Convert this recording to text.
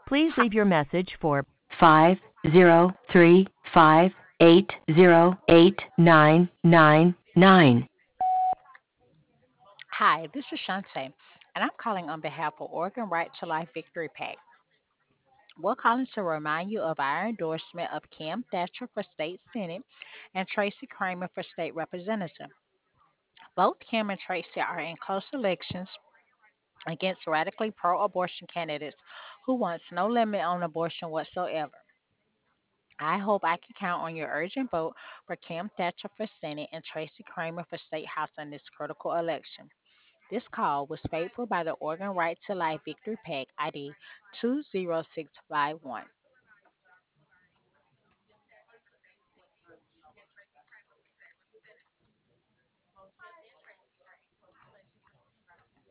Please Hi, leave your message for 50358089999. hi, this is Shante, and I'm calling on behalf of Oregon Right to Life Victory PAC. We're calling to remind you of our endorsement of Kim Thatcher for State Senate and Tracy Kramer for State Representative. Both Kim and Tracy are in close elections against radically pro abortion candidates who wants no limit on abortion whatsoever. I hope I can count on your urgent vote for Kim Thatcher for Senate and Tracy Kramer for State House in this critical election. This call was paid for by the Oregon Right to Life Victory PAC ID 20651.